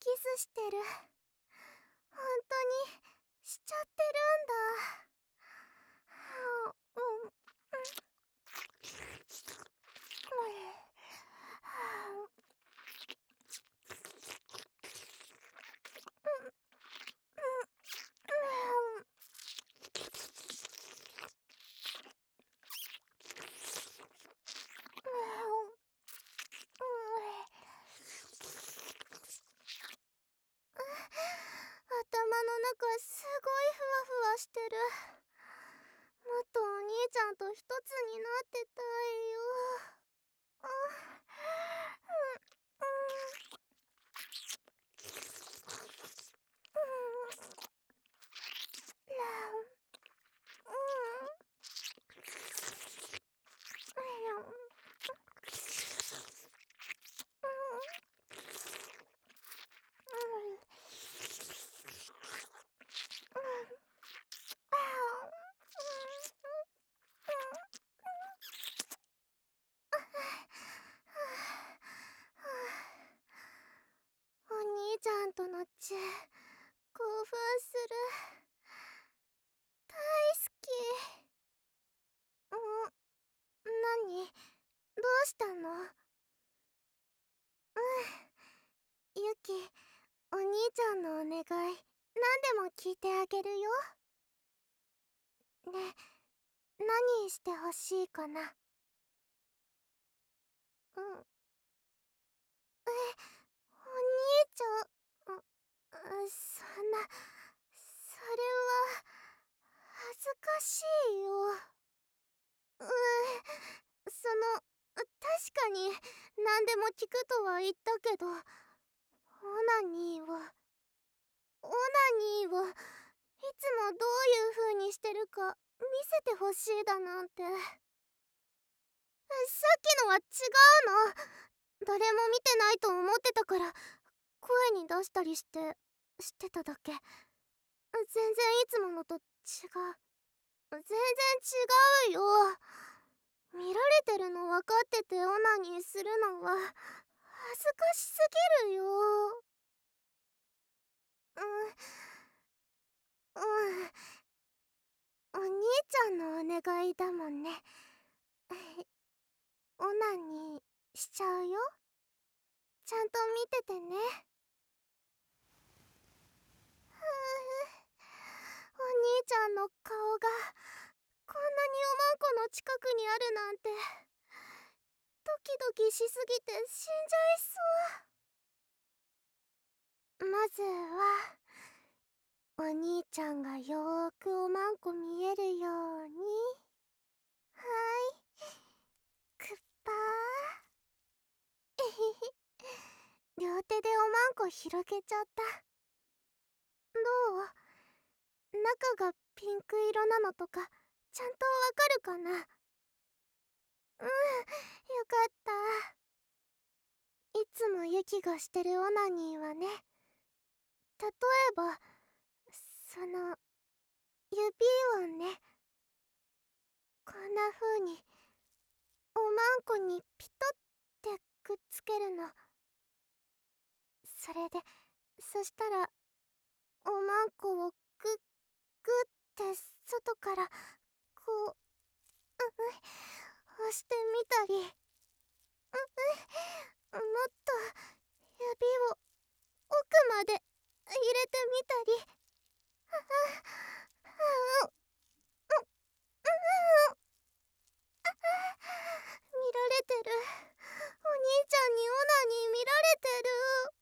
キスしてる。本当にしちゃってるんだ。頭の中すごいふわふわしてる。もっとお兄ちゃんと一つになってたいよ。お兄ちゃんとのチュー興奮する。大好き。何？どうしたの？ユキ、お兄ちゃんのお願い何でも聞いてあげるよ。ね、何してほしいかな？お兄ちゃん、そんな、それは恥ずかしいよ。確かに何でも聞くとは言ったけど、オナニーをいつもどういう風にしてるか見せてほしいだなんて。さっきのは違うの。誰も見てないと思ってたから声に出したりしてただけ。全然いつものと違う。全然違うよ。見られてるの分かっててオナニーするのは恥ずかしすぎるよ。お兄ちゃんのお願いだもんね。オナニーしちゃうよ。ちゃんと見ててね。お兄ちゃんの顔がこんなにおまんこの近くにあるなんて、ドキドキしすぎて死んじゃいそう。まずはお兄ちゃんがよーくおまんこ見えるように。はい、くっぱー。えへへ。両手でおまんこ広げちゃった。どう？中がピンク色なのとかちゃんとわかるかな？よかった。いつもユキがしてるオナニーはね、例えばその指をね、こんな風におまんこにピトってくっつけるの。それで、そしたらおまんこをグッって外からこう押してみたり、もっと指を奥まで入れてみたり。見られてる。お兄ちゃんにオナニー見られてる。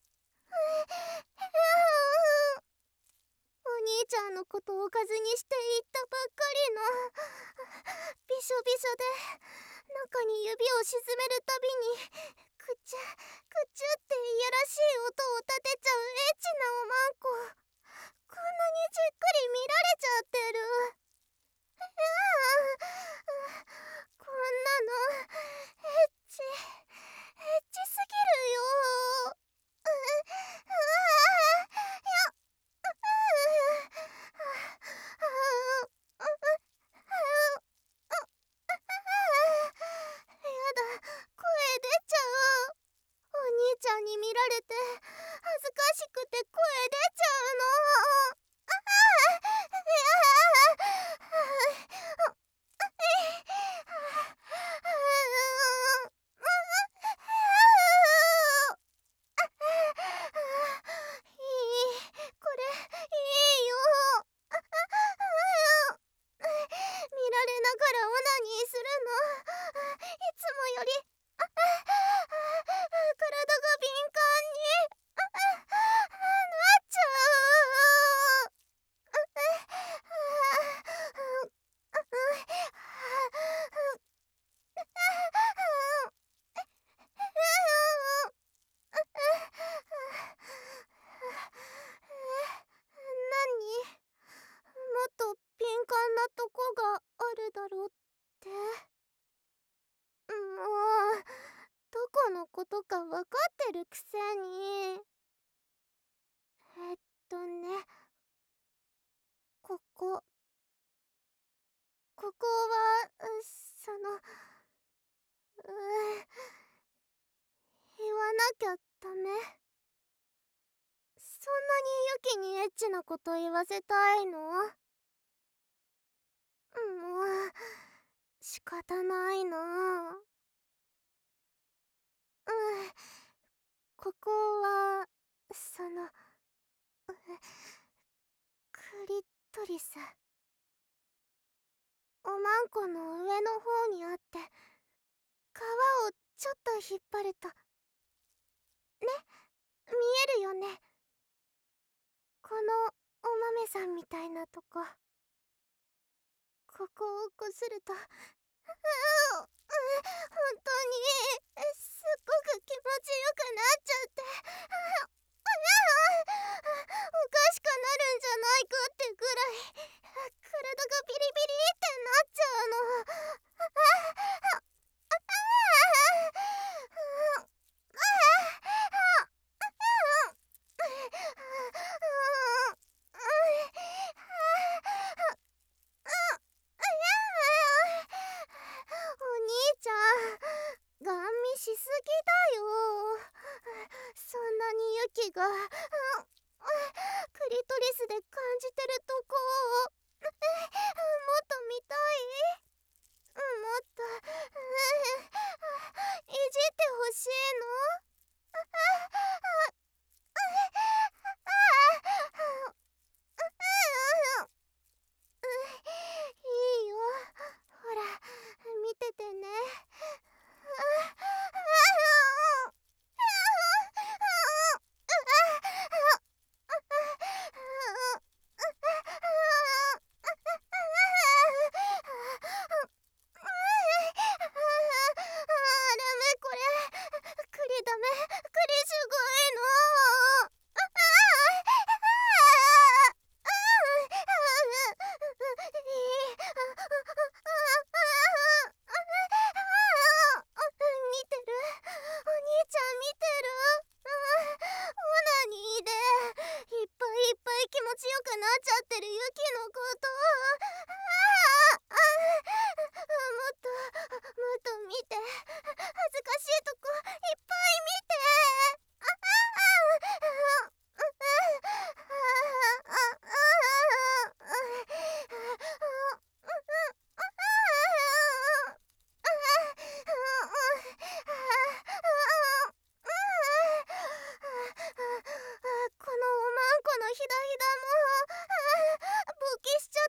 お兄ちゃんのことをおかずにして言ったばっかりの。びしょびしょで中に指を沈めるたびにくちゅくちゅっていやらしい音を立てちゃうエッチなおまんこ。こんなにじっくり見られちゃってる。こんなのエッチすぎるよ。やだ、声出ちゃう。お兄ちゃんに見られて恥ずかしくて声出ちゃうの。これいいよ。見られながらオナニーするのいつもより体が敏感になっちゃう。何？もっと敏感なとこがあるだろうって。もうどこのことか分かってるくせに。ね、ここは言わなきゃダメ。そんなにユキにエッチなこと言わせたいの？もう仕方ないな。ここはクリトリス。おまんこの上の方にあって、皮をちょっと引っ張るとね、見えるよね。このお豆さんみたいなとこ。ここをこすると本当にすっごく気持ちよくなっちゃって、おかしくなるんじゃないかってぐらい体がビリビリってなっちゃうの。お兄ちゃん、ガン見しすぎだよ。そんなにユキがクリトリスで感じてるとこをもっと見たい。もっといじってほしいの。いいよ、ほら見ててね。これクリダメ、クリすごいの。見てる？お兄ちゃん見てる？オナニーでいっぱいいっぱい気持ちよくなっちゃってるユキのこと。もっと見て。恥ずかしいとこいっぱい見て。このおまんこのひだひだも勃起しちゃ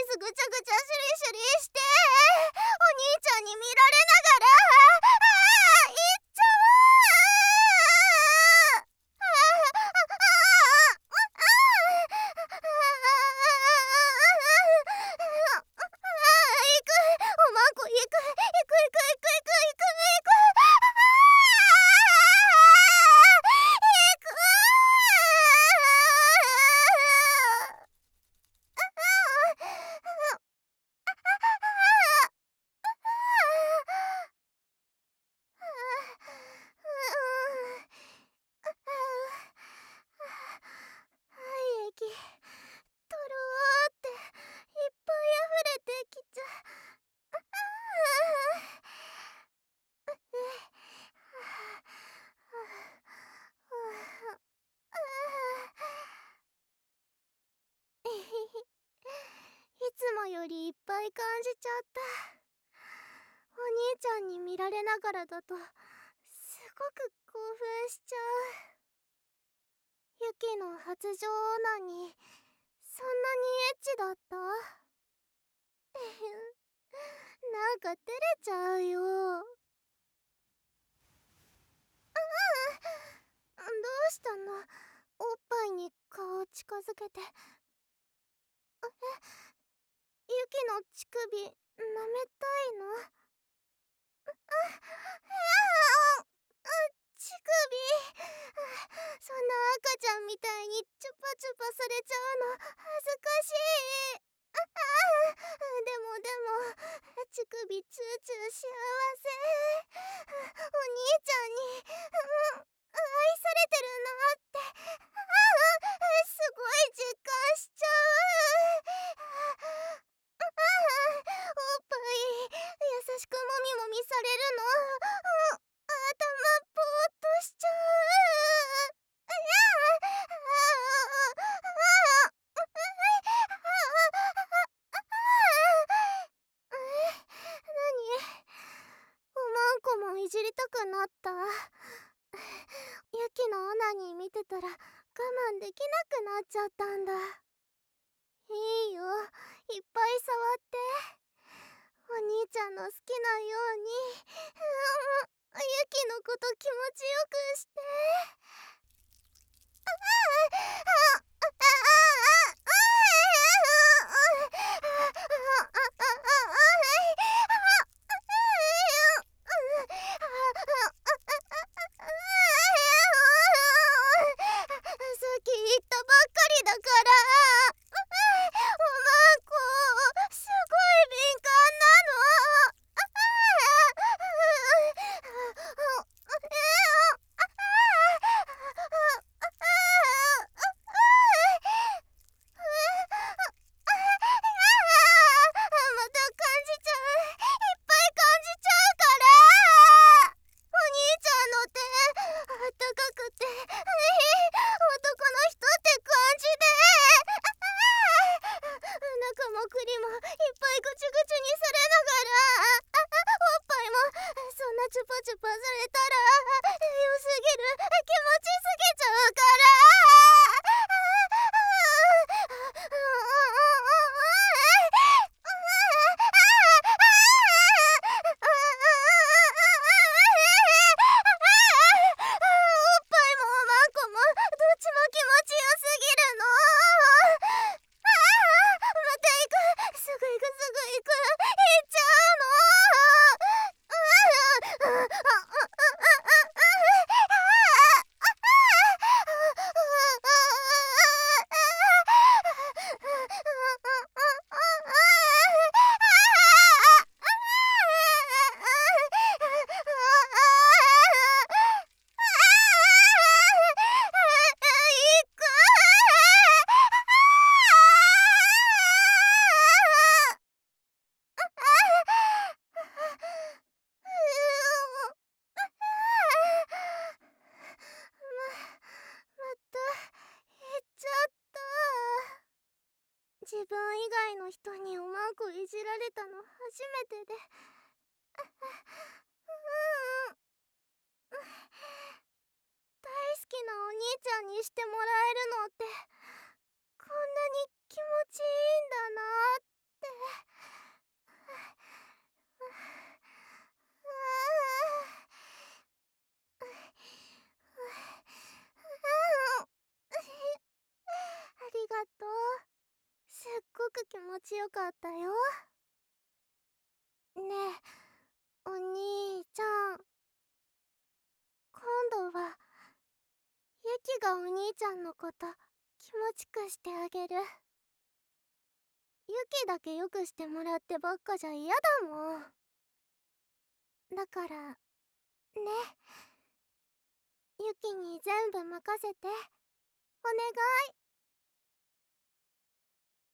スぐちゃぐちゃシュリシュリしてお兄ちゃんに見られながら行っちゃう。おまんこ行く行く行く行く行く行く。はい液とろーっていっぱい溢れてきちゃいつもよりいっぱい感じちゃった。お兄ちゃんに見られながらだとすごく興奮しちゃう。ユキの発情オナにそんなにエッチだった？なんか照れちゃうよ。どうしたの？おっぱいに顔を近づけて。ユキの乳首舐めたいの？乳首そんな赤ちゃんみたいにチュパチュパされちゃうの恥ずかしい。でも乳首チューチュー幸せ。お兄ちゃんに愛されてるなってすごい実感しちゃう。おっぱい優しくもみもみされるの頭ぼーっとしちゃう。何？おまんこもいじりたくなった？ユキのオナニー見てたら我慢できなくなっちゃったんだ。いいよ、いっぱい触って。お兄ちゃんの好きなようにユキのこと気持ちよくして。さっき言ったばっかりだから。おまんこすごい敏感なの。また感じちゃう。いっぱい感じちゃうから。お兄ちゃんの手あったかくて男の人って感じで中も栗もいっぱいぐちぐちにされながらおっぱいもそんなチュパチュパされたら良すぎる、気持ちすぎちゃうからおっぱいもおまんこもどっちも気持ちよすぎるの。また行く、すぐ行くすぐ行く、行っちゃうの。また言っちゃった。自分以外の人におまんこいじられたの初めてで大好きなお兄ちゃんにしてもらえるのってこんなに気持ちいいんだなって。 気持ちよかったよ。ねえ、お兄ちゃん。今度は、ユキがお兄ちゃんのこと気持ちくしてあげる。ユキだけよくしてもらってばっかじゃ嫌だもん。だから、ね。ユキに全部任せて。お願い。